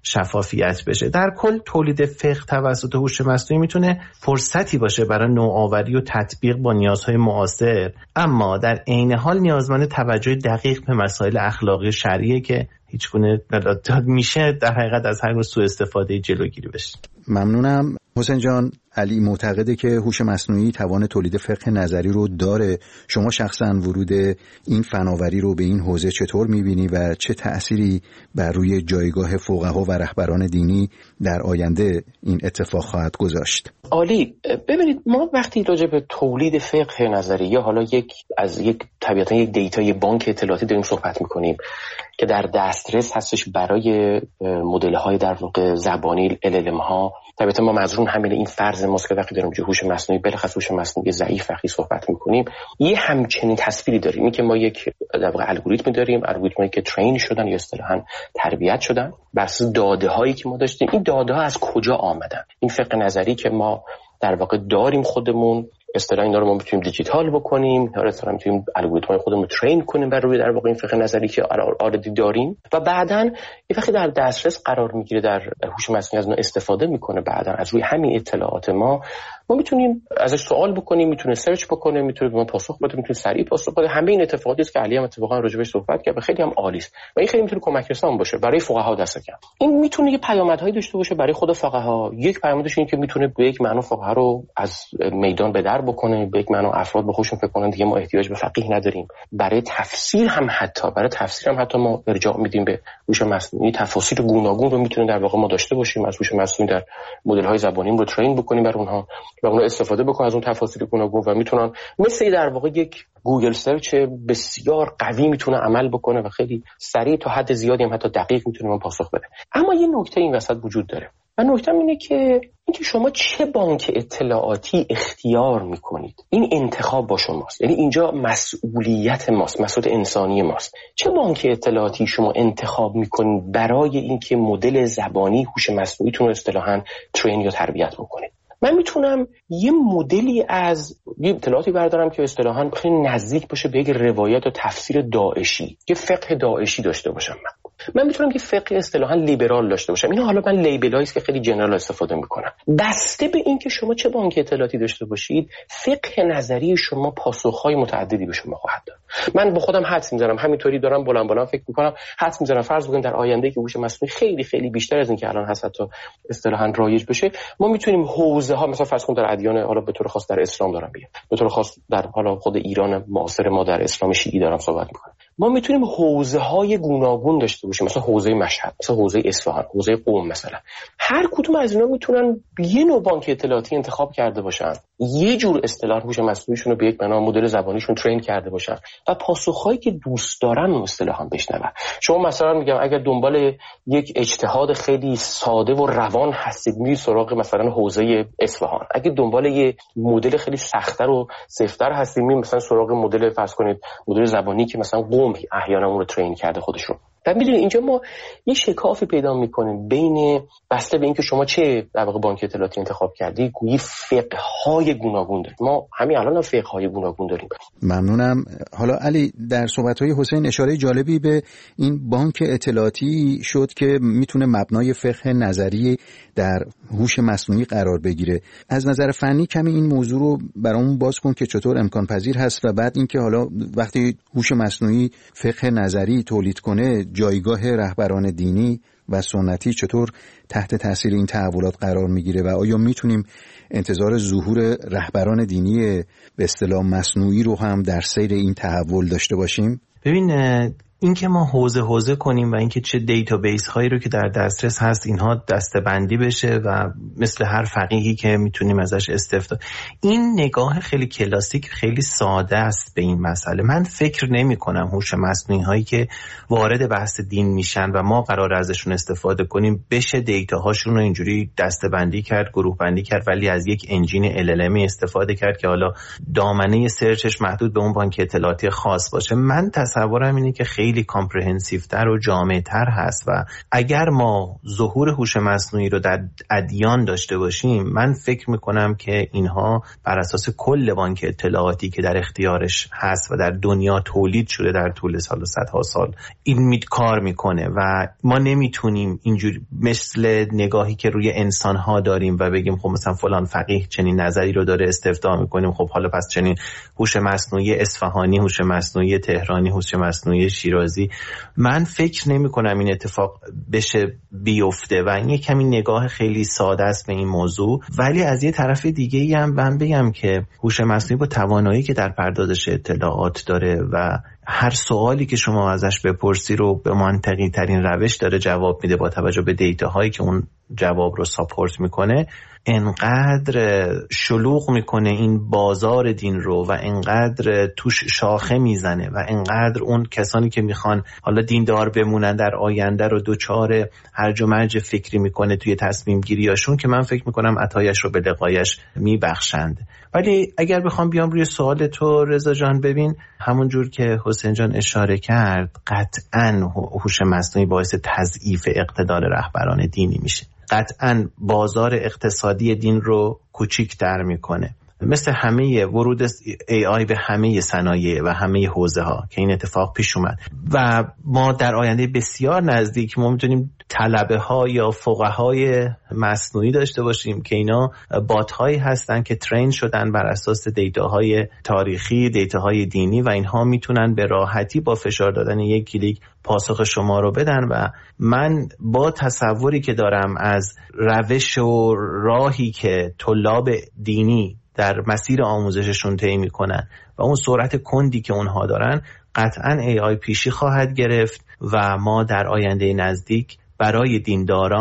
شفافیت بشه. در کل تولید فقه توسط هوش مصنوعی میتونه فرصتی باشه برای نوآوری و تطبیق با نیازهای معاصر، اما در عین حال نیازمند توجه دقیق به مسائل اخلاقی شرعی که هیچگونه میشه در حقیقت از هر نوع سوء استفاده جلوگیری بشه. ممنونم. حسین جان، علی معتقده که هوش مصنوعی توان تولید فقه نظری رو داره. شما شخصا ورود این فناوری رو به این حوزه چطور میبینی و چه تأثیری بر روی جایگاه فقها و رهبران دینی در آینده این اتفاق خواهد گذاشت؟ عالی. ببینید، ما وقتی راجع به تولید فقه نظری یا حالا طبیعتا یک دیتای بانک اطلاعاتی داریم صحبت میکنیم که در دسترس هستش برای مدل‌های در واقع زبانی LLM ها، طبیعتا ما مظنون همین این فرض ماست که وقتی داریم روی هوش مصنوعی، بلخص هوش مصنوعی ضعیف وقتی صحبت میکنیم، یه همچنین تصویری داریم، این که ما یک در واقع الگوریتم داریم، الگوریتمایی که ترین شدن یا اصطلاحاً تربیت شدن بر اساس داده‌هایی که ما داشتیم. این داده‌ها از کجا آمدن؟ این فقه نظری که ما در واقع داریم خودمون، اصطلاحاً اینا رو ما میتونیم دیجیتال بکنیم، یا اصطلاحاً میتونیم الگوریتم‌های خودمون رو ترین کنیم بر روی در واقع این فقه نظری که آردی داریم و بعداً این وقتی در دسترس قرار میگیره، در هوش مصنوعی از اون استفاده میکنه، بعداً از روی همین اطلاعات ما میتونیم ازش سوال بکنیم، میتونه سرچ بکنه، میتونه به ما پاسخ بده، میتونه سریع پاسخ بده. همه این اتفاقاتی است که علی هم اتفاقا راجع بهش صحبت کرد و خیلی هم عالی است و این خیلی میتونه کمک رسان باشه برای فقها دست کم. این میتونه یه پیامدهایی داشته باشه برای خود فقها. یک پیامدش اینه که میتونه به یک معنا فقها رو از میدان به در بکنه، به یک معنا افراد به خودشون فکر کنن دیگه ما احتیاج به فقیه نداریم. برای تفسیر هم حتی ما ارجاع میدیم به هوش مصنوعی، تفاسیر گوناگون رو میتونه در واقع ما داشته باشیم، از هوش مصنوعی در مدل‌های زبانیمون رو ترین بکنیم بر اونها و اونا استفاده بکنن از اون تفاصیل گوناگون و میتونن مثل در واقع یک گوگل سرچ بسیار قوی میتونه عمل بکنه و خیلی سریع تا حد زیادی هم حتی دقیق میتونه من پاسخ بده. اما یه نکته این وسط وجود داره و نکته اینه که شما چه بانک اطلاعاتی اختیار میکنید. این انتخاب با شماست، یعنی اینجا مسئولیت ماست، مسئولیت انسانی ماست. چه بانک اطلاعاتی شما انتخاب میکنید برای اینکه مدل زبانی هوش مصنوعیتون رو اصطلاحاً ترین یا تربیت بکنید؟ من میتونم یه مدلی از یه اطلاعاتی بردارم که اصطلاحاً خیلی نزدیک باشه به یک روایت و تفسیر داعشی، یه فقه داعشی داشته باشم. من میتونم که فقه اصطلاحاً لیبرال داشته باشم. اینا حالا من لیبلایی است که خیلی جنرال استفاده میکنم. بسته به این که شما چه بانک اطلاعاتی داشته باشید، فقه نظری شما پاسخهای متعددی به شما خواهد داد. من با خودم حدس میزنم، همینطوری دارم بلند فکر میکنم، حدس میزنم فرض بکنید در آینده که هوش مصنوعی خیلی خیلی بیشتر از این که الان هست تا اصطلاحاً رایج بشه، ما میتونیم حوزه ها، مثلا فرض کنید در ادیان، حالا به طور خاص در اسلام دارم میگم، به طور خاص در حالا خود ایران معاصر ما در اسلام شیعی دارم صحبت میکنم، ما میتونیم حوزه های گوناگون داشته باشیم، مثلا حوزه مشهد، مثلا حوزه اصفهان، حوزه قم مثلا. هر کدوم از اینا میتونن یه نوع بانک اطلاعاتی انتخاب کرده باشن، یه جور اصطلاح هوش مصنوعیشون رو به یک بنا مدل زبانیشون ترین کرده باشن و پاسخهایی که دوست دارن رو اصطلاحاً بشنون. شما مثلا میگم اگر دنبال یک اجتهاد خیلی ساده و روان هستید، میرید سراغ مثلا حوزه اصفهان. اگه دنبال یه مدل خیلی سخت‌تر و سفت‌تر هستید، میرید مثلا سراغ مدل فرض کنید مدل زبانی که مثلا قم احیانا اون رو ترین کرده خودشون. و میدونید اینجا ما یه شکافی پیدا میکنیم بین بسته به اینکه شما چه در واقع بانک اطلاعاتی انتخاب کردی، گویی فقه‌های گوناگون داریم. ما همین الان فقه‌های گوناگون داریم. ممنونم. حالا علی، در صحبت‌های حسین اشاره جالبی به این بانک اطلاعاتی شد که میتونه مبنای فقه نظری در هوش مصنوعی قرار بگیره. از نظر فنی کمی این موضوع رو برامون باز کن که چطور امکان پذیر هست و بعد اینکه حالا وقتی هوش مصنوعی فقه نظری تولید کنه، جایگاه رهبران دینی و سنتی چطور تحت تاثیر این تحولات قرار میگیره و آیا میتونیم انتظار ظهور رهبران دینی به اصطلاح مصنوعی رو هم در سیر این تحول داشته باشیم؟ ببین، اینکه ما حوزه کنیم و اینکه چه دیتابیس هایی رو که در دسترس هست اینها دسته‌بندی بشه و مثل هر فقیهی که میتونیم ازش استفاده، این نگاه خیلی کلاسیک خیلی ساده است به این مسئله. من فکر نمی کنم هوش مصنوعی هایی که وارد بحث دین میشن و ما قرار ازشون استفاده کنیم بشه دیتاهاشون رو اینجوری دسته‌بندی کرد، گروه بندی کرد، ولی از یک انجین LLM استفاده کرد که حالا دامنه سرچش محدود به اون بانک اطلاعاتی خاص باشه. من تصورم اینه که خیلی کامپرهنسیو تر و جامع تر هست و اگر ما ظهور هوش مصنوعی رو در ادیان داشته باشیم، من فکر میکنم که اینها بر اساس کل بانک اطلاعاتی که در اختیارش هست و در دنیا تولید شده در طول سال و صدها سال این کار میکنه و ما نمیتونیم اینجوری مثل نگاهی که روی انسانها داریم و بگیم خب مثلا فلان فقیه چنین نظری رو داره استفتاء میکنیم، خب حالا پس چنین هوش مصنوعی اصفهانی، هوش مصنوعی تهرانی، هوش مصنوعی شیرازی. من فکر نمی کنم این اتفاق بشه بیفته و این کمی نگاه خیلی ساده است به این موضوع. ولی از یه طرف دیگه ای هم من بگم که هوش مصنوعی با توانایی که در پردازش اطلاعات داره و هر سوالی که شما ازش بپرسی رو به منطقی ترین روش داره جواب میده با توجه به دیتاهایی که اون جواب رو ساپورت میکنه، انقدر شلوغ میکنه این بازار دین رو و انقدر توش شاخه میزنه و انقدر اون کسانی که میخوان حالا دیندار بمونن در آینده رو دوچار هرج و مرج فکری میکنه توی تصمیم گیریاشون که من فکر میکنم عطایش رو به لقایش میبخشند. ولی اگر بخوام بیام روی سوال تو رضا جان، ببین همون جور که حسین جان اشاره کرد، قطعاً هوش مصنوعی باعث تضعیف اقتدار رهبران دینی میشه. قطعاً بازار اقتصادی دین رو کوچیک در میکنه. مثل همه ورود AI به همه صنایع و همه حوزه ها که این اتفاق پیش اومد و ما در آینده بسیار نزدیک ما میتونیم طلبه ها یا فقهای مصنوعی داشته باشیم که اینا بات هایی هستن که ترین شدن بر اساس دیتاهای تاریخی، دیتاهای دینی و اینها میتونن به راحتی با فشار دادن یک کلیک پاسخ شما رو بدن. و من با تصوری که دارم از روش و راهی که طلاب دینی در مسیر آموزششون طی میکنن و اون سرعت کندی که اونها دارن، قطعاً AI پیشی خواهد گرفت و ما در آینده نزدیک برای دینداران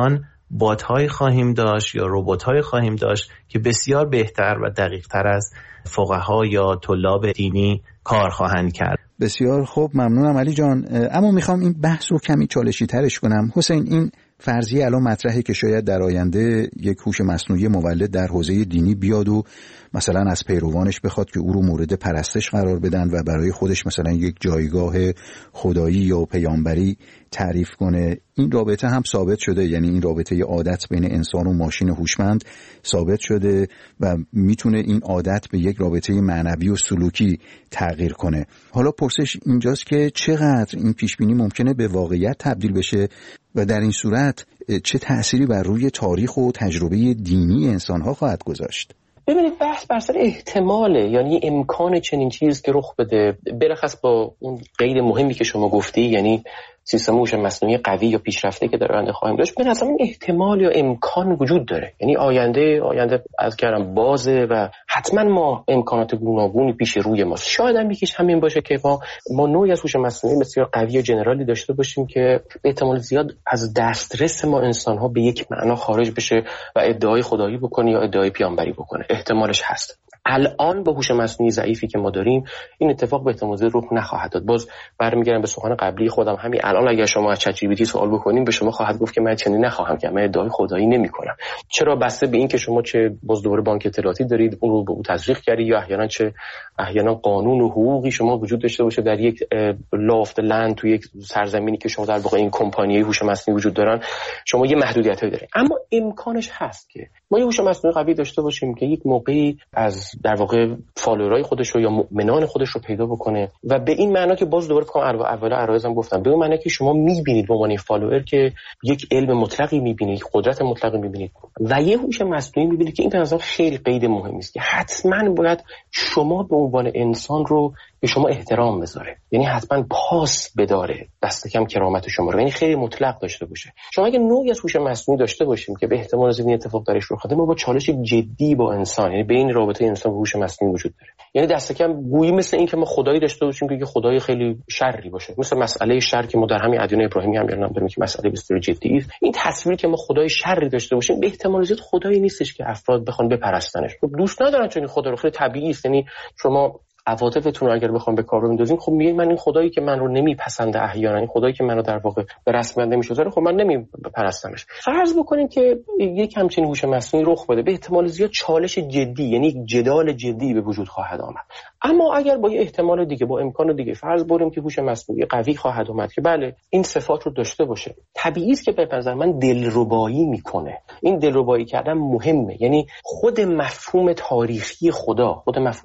بات‌های خواهیم داشت یا ربات‌های خواهیم داشت که بسیار بهتر و دقیق‌تر از فقها یا طلاب دینی کار خواهند کرد. بسیار خوب، ممنونم علی جان. اما میخوام این بحث رو کمی چالشی ترش کنم. حسین، این فرضیه الان مطرحه که شاید در آینده یک هوش مصنوعی مولد در حوزه دینی بیاد و مثلا از پیروانش بخواد که او رو مورد پرستش قرار بدن و برای خودش مثلا یک جایگاه خدایی یا پیامبری تعریف کنه. این رابطه هم ثابت شده، یعنی این رابطه عادت بین انسان و ماشین هوشمند ثابت شده و میتونه این عادت به یک رابطه معنوی و سلوکی تغییر کنه. حالا پرسش اینجاست که چقدر این پیشبینی ممکنه به واقعیت تبدیل بشه و در این صورت چه تأثیری بر روی تاریخ و تجربه دینی انسان‌ها خواهد گذاشت؟ ببینید، بحث بر سر احتماله، یعنی امکان چنین چیز که رخ بده، برخص با اون قید مهمی که شما گفتی، یعنی سیستم هوش مصنوعی قوی یا پیشرفته که در آینده خواهیم داشت. به نظر من احتمال یا امکان وجود داره، یعنی آینده از کردم بازه و حتما ما امکانات گوناگونی پیش روی ماست. شاید هم یکیش همین باشه که ما نوعی از هوش مصنوعی بسیار قوی و جنرالی داشته باشیم که به احتمال زیاد از دسترس ما انسان‌ها به یک معنا خارج بشه و ادعای خدایی بکنه یا ادعای پیامبری بکنه. احتمالش هست. الان با هوش مصنوعی ضعیفی که ما داریم این اتفاق به احتمال زیاد رخ نخواهد داد. باز برمیگردم به سخن قبلی خودم، همین الان اگر شما از چت جی پی تی سوال بکنین به شما خواهد گفت که من چنین نخواهم کرد، من ادعای خدایی نمی‌کنم. چرا؟ بسته به این که شما چه باز دوباره بانک اطلاعاتی دارید، اون رو به او تزریق کردید، یا احیانا قانون و حقوقی شما وجود داشته باشه در یک لافت لند تو یک سرزمینی که شما در واقع این کمپانی‌های هوش مصنوعی وجود دارن، شما یه محدودیتایی دارید. اما امکانش هست که ما یه هوش مصنوعی قوی داشته باشیم که یک موقعی از در واقع فالوورای خودش رو یا مؤمنان خودش رو پیدا بکنه و به این معنا که باز دوباره فکر کنم اول عرایزم گفتم، به اون معنی که شما می‌بینید به عنوان فالوور که یک علم مطلقی می‌بینید، قدرت مطلقی می‌بینید و یه هوش مصنوعی می‌بینید که این به نظر خیلی قید مهمی است که حتما باید شما به عنوان انسان رو به شما احترام بذاره، یعنی حتما پاس بداره، دست کم کرامت شما رو، یعنی خیلی مطلق داشته باشه. شما اگه نوعی از هوش مصنوعی داشته باشیم که به احتمال زیاد این اتفاق درش رخ بده، ما با چالش جدی با انسان، یعنی بین رابطه انسان و هوش مصنوعی وجود داره. یعنی دست کم گویی مثل این که ما خدایی داشته باشیم که خدای خیلی شری باشه، مثل مسئله شر که ما در همین ادیان ابراهیمی هم داریم که مسئله بسیار جدی است. این تصویری که ما خدای شری داشته باشیم به احتمال زیاد خدایی نیستش که افراد بخوان بپرستنش. دوست ندارن چون این خدا رو، خیلی طبیعی است. یعنی شما عواطفتون رو اگر بخوام به کار بندازین، خب میگید من این خدایی که من رو نمیپسنده، احیانا این خدایی که منو در واقع به رسمیت نمیشناسه، خب من نمیپرستمش. فرض بکنید که یک همچین هوش مصنوعی رخ بده، به احتمال زیاد چالش جدی، یعنی یک جدال جدی به وجود خواهد آمد. اما اگر با یه احتمال دیگه، با امکان دیگه فرض بریم که هوش مصنوعی قوی خواهد اومد که بله این صفات رو داشته باشه، طبیعی است که به نظر من دلربایی میکنه. این دلربایی کردن مهمه، یعنی خود مفهوم تاریخی خدا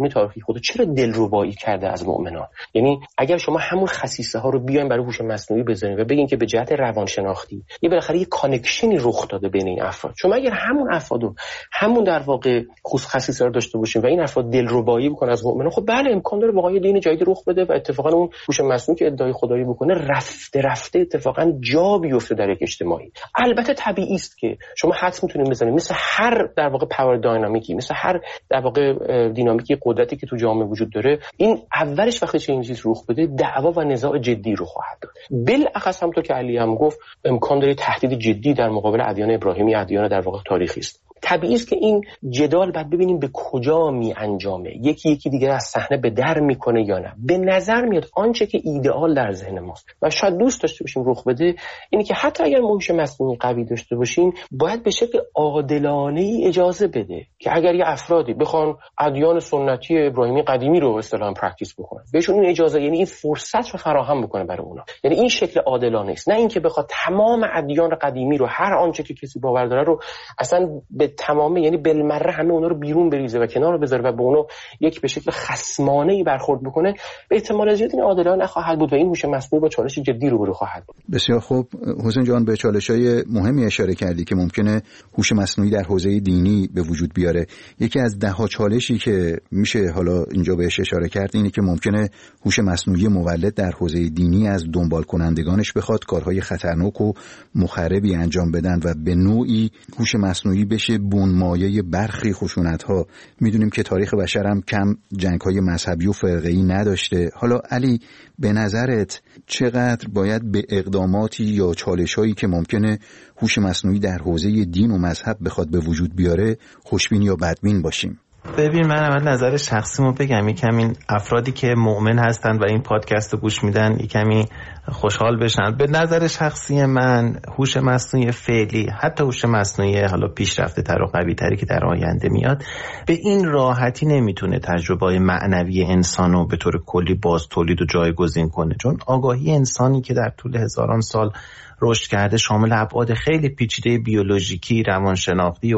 چرا دلربایی کرده از مؤمنان. یعنی اگر شما همون خصیصه ها رو بیاین برای هوش مصنوعی بذارین و بگین که به جهت روانشناختی یه بالاخره یه کانکشنی رخ داده بین این افراد، شما اگر همون افرادو همون در واقع خصیصه رو داشته باشین و این افراد دلربایی بکنه از مؤمنان، خب بله امکان داره واقعا یه دین جدید رخ بده و اتفاقا اون هوش مصنوعی که ادعای خدایی بکنه رفته اتفاقا جا بیفته در یک اجتماعی. البته طبیعی است که شما حدس میتونید بزنید مثل هر در واقع پاور داینامیکی، مثل هر در واقع دینامیکی قدرتی که تو جامعه وجود داره، این اولش وقتی چه این چیز رخ بده دعوا و نزاع جدی رو خواهد داد. بالاخص همونطور که علی هم گفت امکان داره تهدید جدی در مقابل ادیان ابراهیمی، ادیان در واقع تاریخی است. طبیعی است که این جدال بعد ببینیم به کجا می انجامه، یکی دیگه از صحنه به در میکنه یا نه. به نظر میاد آنچه که ایدئال در ذهن ماست و شاید دوست داشته باشیم رخ بده اینه که حتی اگر هوش مصنوعی قوی داشته باشیم باید به شکل عادلانه‌ای اجازه بده که اگر یه افرادی بخوان ادیان سنتی ابراهیمی قدیمی رو اصطلاحاً پرکتیس بکنن، بهشون این اجازه، یعنی این فرصت رو فراهم بکنه برای اونا. یعنی این شکل عادلانه است، نه اینکه بخواد تمام ادیان قدیمی رو، هر آنچه که کسی باور داره رو اصلا به تمام، یعنی بالمره همه اونا رو بیرون بریزه و کنار رو بذاره و به اونا یک به شکل خصمانه‌ای برخورد بکنه. به احتمال زیاد این عادلانه نخواهد بود و این هوش مصنوعی با چالش جدی روبرو خواهد بود. بسیار خوب حسین جان، به چالش‌های مهمی اشاره کردی که ممکنه هوش مصنوعی در حوزه دینی به وجود بیاره. یکی از ده‌ها چالشی که میشه حالا اینجا بهش اشاره کرد اینه که ممکنه هوش مصنوعی مولد در حوزه دینی از دنبال کنندگانش بخواد کارهای خطرناک و مخربی انجام بدن و به نوعی هوش مصنوعی بشه بونمایه برخی خشونت‌ها. میدونیم که تاریخ بشر هم کم جنگ‌های مذهبی و فرقه‌ای نداشته. حالا علی، به نظرت چقدر باید به اقداماتی یا چالش‌هایی که ممکنه هوش مصنوعی در حوزه دین و مذهب بخواد به وجود بیاره خوشبین یا بدبین باشیم؟ ببین، من اول نظر شخصیمو بگم. یکم این افرادی که مؤمن هستن و این پادکست رو گوش میدن یکمی خوشحال بشن. به نظر شخصی من هوش مصنوعی فعلی، حتی هوش مصنوعی حالا پیشرفته تر و قوی تری که در آینده میاد، به این راحتی نمیتونه تجربه معنوی انسانو به طور کلی باز تولید و جایگزین کنه، چون آگاهی انسانی که در طول هزاران سال رشد کرده شامل ابعاد خیلی پیچیده بیولوژیکی، روانشناختی و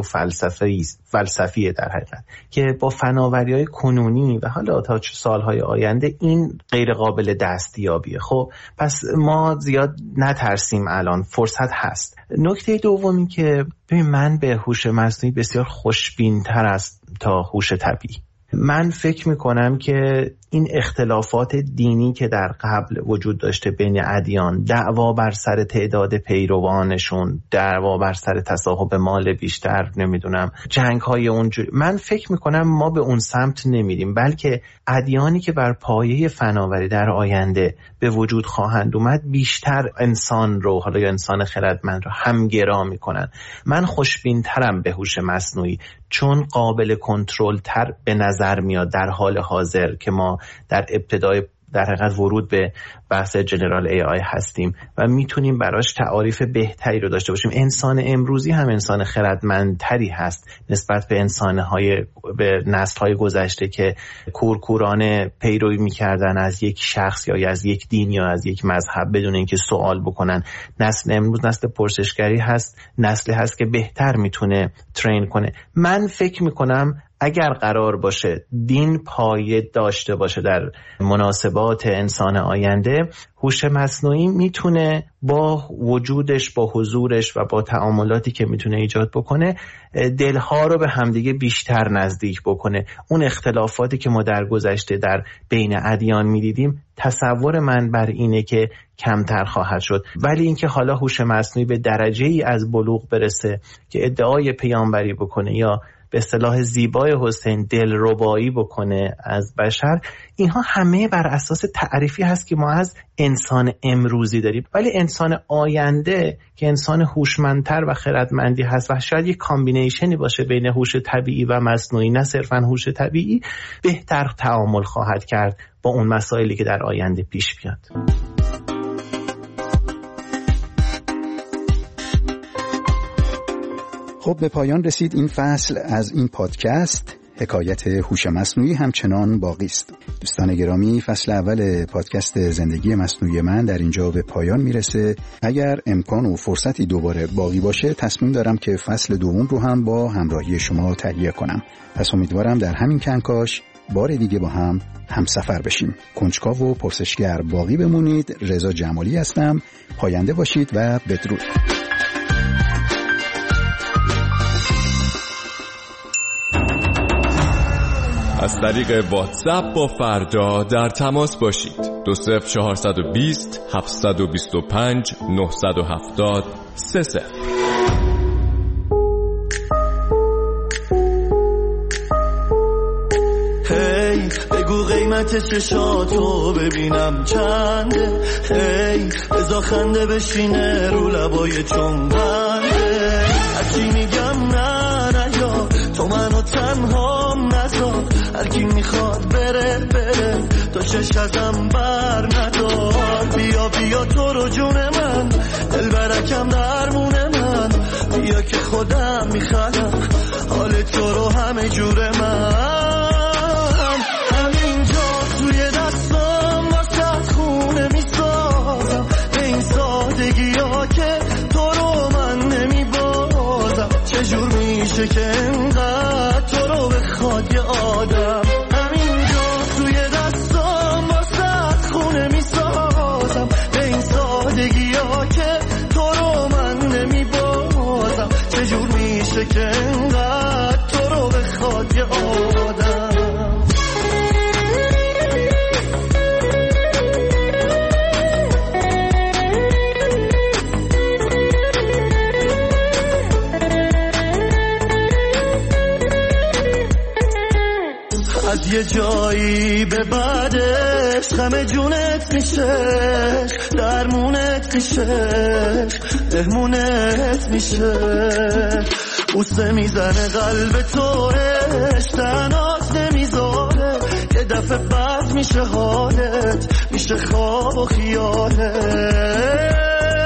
فلسفیه در حقیقت که با فناوری‌های کنونی و حالا تا سالهای آینده این غیر قابل دستیابیه. خب پس ما زیاد نترسیم، الان فرصت هست. نکته دومی که ببین، من به هوش مصنوعی بسیار خوشبین‌تر است تا هوش طبیعی. من فکر میکنم که این اختلافات دینی که در قبل وجود داشته بین ادیان، دعوا بر سر تعداد پیروانشون، دعوا بر سر تصاحب مال بیشتر، نمیدونم جنگ‌های اونجوری، من فکر میکنم ما به اون سمت نمیریم، بلکه ادیانی که بر پایه فناوری در آینده به وجود خواهند اومد بیشتر انسان رو، حالا یا انسان خردمند رو همگرا میکنن. من خوشبین‌ترم به هوش مصنوعی چون قابل کنترل تر به نظر میاد در حال حاضر که ما در ابتدای در حقیقت ورود به بحث جنرال ای آی هستیم و میتونیم براش تعاریف بهتری رو داشته باشیم. انسان امروزی هم انسان خردمندتری هست نسبت به به نسل‌های گذشته که کورکورانه پیروی میکردن از یک شخص یا از یک دین یا از یک مذهب بدون اینکه سوال بکنن. نسل امروز نسل پرسشگری هست، نسلی هست که بهتر میتونه ترین کنه. من فکر میکنم اگر قرار باشه دین پایه داشته باشه در مناسبات انسان آینده، هوش مصنوعی میتونه با وجودش، با حضورش و با تعاملاتی که میتونه ایجاد بکنه دلها رو به همدیگه بیشتر نزدیک بکنه. اون اختلافاتی که ما در گذشته در بین ادیان میدیدیم، تصور من بر اینه که کمتر خواهد شد. ولی اینکه حالا هوش مصنوعی به درجه ای از بلوغ برسه که ادعای پیامبری بکنه یا به اصطلاح زیبای حسین دلربایی بکنه از بشر، اینها همه بر اساس تعریفی هست که ما از انسان امروزی داریم. ولی انسان آینده که انسان هوشمندتر و خردمندی هست و شاید یک کامبینیشنی باشه بین هوش طبیعی و مصنوعی، نه صرفاً هوش طبیعی، بهتر تعامل خواهد کرد با اون مسائلی که در آینده پیش بیاد. خب به پایان رسید این فصل از این پادکست. حکایت هوش مصنوعی همچنان باقی است. دوستان گرامی، فصل اول پادکست زندگی مصنوعی من در اینجا به پایان میرسه. اگر امکان و فرصتی دوباره باقی باشه، تصمیم دارم که فصل دوم رو هم با همراهی شما تهیه کنم. پس امیدوارم در همین کنکاش بار دیگه با هم همسفر بشیم. کنجکاو و پرسشگر باقی بمونید. رضا جمالی هستم. پاینده باشید و بدرود. از طریق واتساپ با فردا در تماس باشید. 20420 725 970 30. هی بگو قیمت چشاتو ببینم چنده، هی بزا خنده بشینه رو لبای چنبنده. هرچی میگم نه نیا، تو منو تنها نذار، هرکی میخواد بره بره، تو چشم ازم بر ندار. بیا بیا تو رو جون من، دل برکم درمون من، بیا که خودم میخوام حال تو رو همه جور من. همینجا توی دستم واسه خونه میسازم، به این سادگی ها که تو رو من نمیبازم. چجور میشه که انقدر تو رو بخواد یه آدم. همینجا توی دستم واسه خونه میسازم، به این سادگی ها که تو رو من نمیبازم. چجور میشه که انقدر تو رو بخواد یه آدم. از یه جایی به بعدش غم جونت میشه، درمونت میشه، مهمونت میشه، بوسه میزنه قلب توش، تنات نمیذاره، یه دفعه بد میشه حالت، میشه خواب و خیالت.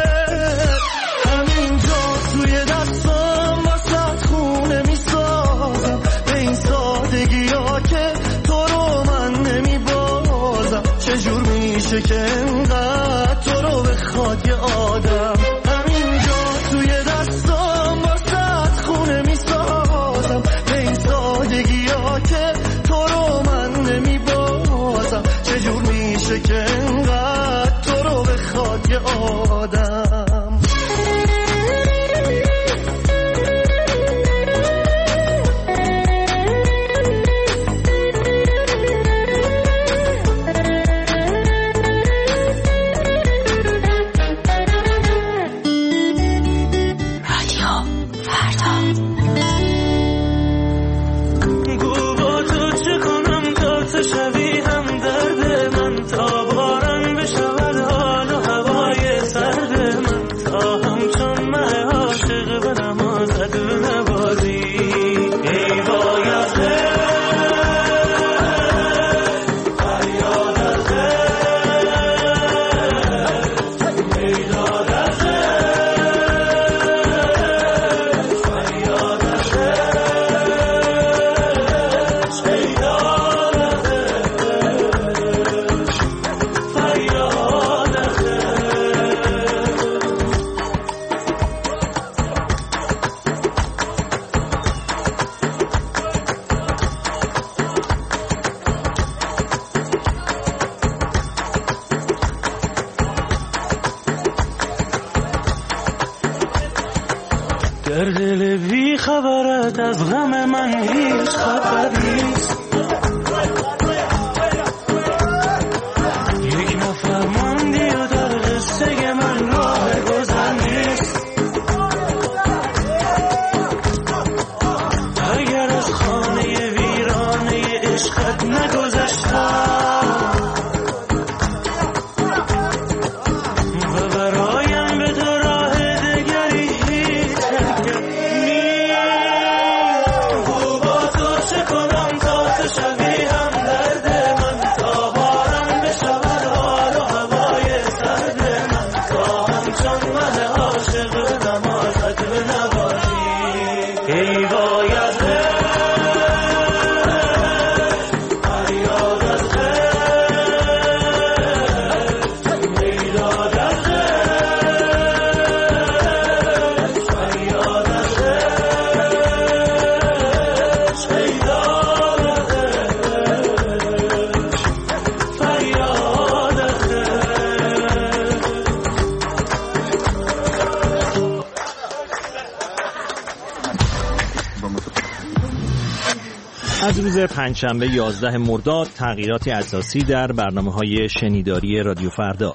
همینجا توی دستم واسه خونه میسازم، به این سادگی ها که تو رو من نمیبازم. چجور میشه که انقدر تو رو بخواد یه آدم؟ همینجا توی دستم واسه خونه میسازم، به این سادگی ها که تو رو من نمیبازم. چجور میشه که انقدر تو رو بخواد یه آدم؟ در دل بی خبرت از غم من هیچ خبر نیست، یک نفر ماندی و در قصه من راه گذر نیست. اگر از خانه ویرانه عشقت نگذشتم و برایم به تو راه دگری هیچ از روز پنجشنبه 11 مرداد تغییراتی اساسی در برنامه‌های شنیداری رادیو فردا.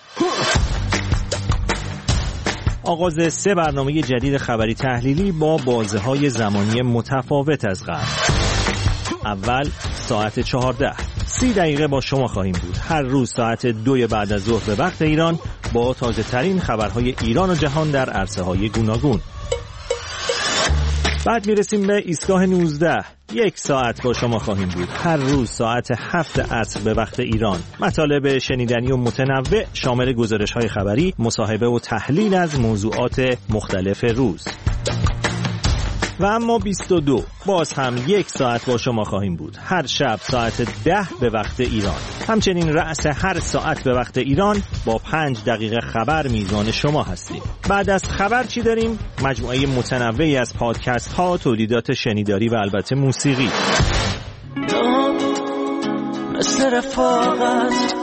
آغاز 3 برنامه جدید خبری تحلیلی با بازه‌های زمانی متفاوت از قبل. اول ساعت 14 30 دقیقه با شما خواهیم بود. هر روز ساعت 2 بعد از ظهر به وقت ایران با تازه ترین خبرهای ایران و جهان در عرصه‌های گوناگون. بعد میرسیم به ایستگاه 19. 1 ساعت با شما خواهیم بود. هر روز ساعت 7 عصر به وقت ایران. مطالب شنیدنی و متنوع شامل گزارش‌های خبری، مصاحبه و تحلیل از موضوعات مختلف روز. و اما 22 باز هم 1 ساعت با شما خواهیم بود. هر شب ساعت 10 به وقت ایران. همچنین رأس هر ساعت به وقت ایران با 5 دقیقه خبر میزان شما هستیم. بعد از خبر چی داریم؟ مجموعه متنوعی از پادکست ها، تولیدات شنیداری و البته موسیقی. مثل رفاقت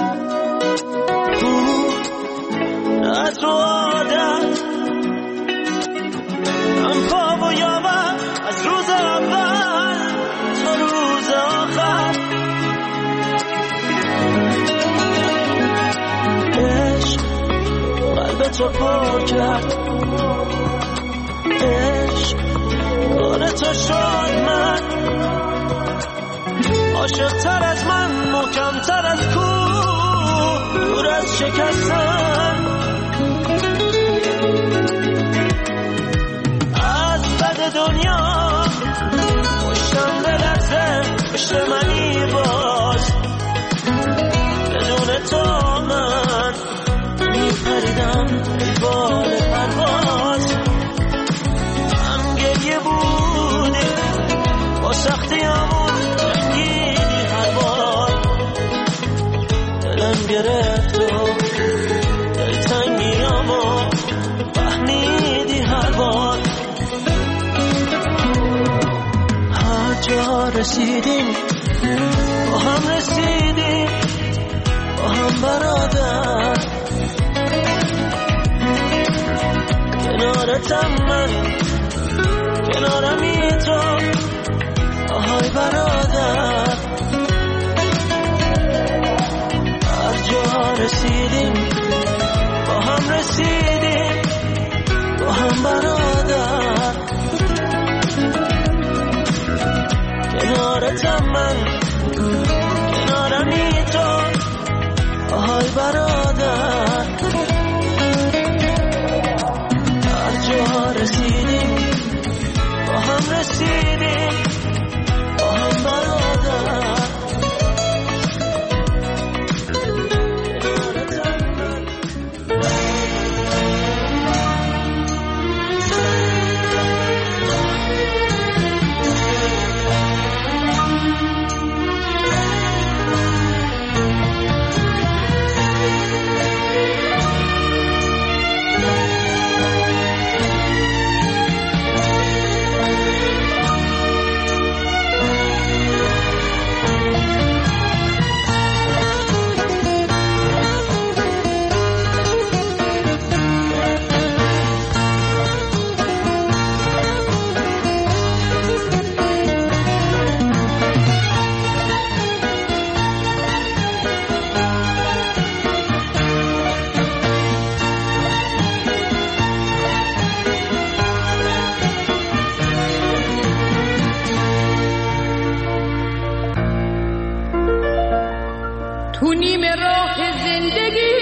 از رو آدم من پا و یامم از روز اول تا روز آخر. عشق قلبت رو پر کرد، عشق کار تو شد من عاشق تر از من، محکم تر از کوه، دور از شکستن. از بد دنیا پشتم بلرزه، پشت منی باز، بدون تو من میپریدم ای بال پرواز. هم گریه بودی با سختی همون رنگیدی هر بار، دلم گرفت و دلتنگی همو فهمیدی هر بار. هر جا رسیدیم با هم رسیدیم، با هم برادر، کنارتم من، کنارمی تو، آهای برادر. هر جا رسیدیم با هم رسیدیم، با هم برادر، کنارتم من، کنارمی تو، آهای برادر. هر جا رسیدیم با هم رسیدیم، با هم برادر. تو نیم راه زندگی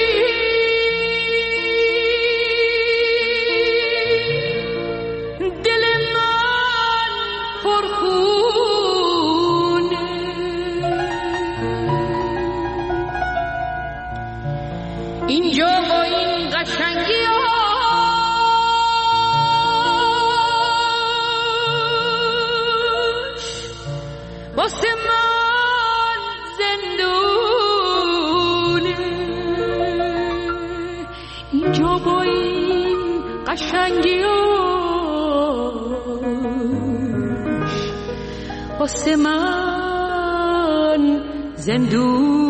دل من پرخونه، اینجا با این قشنگی واسه من زندونه، اینجا با این قشنگیاش واسه من زندون.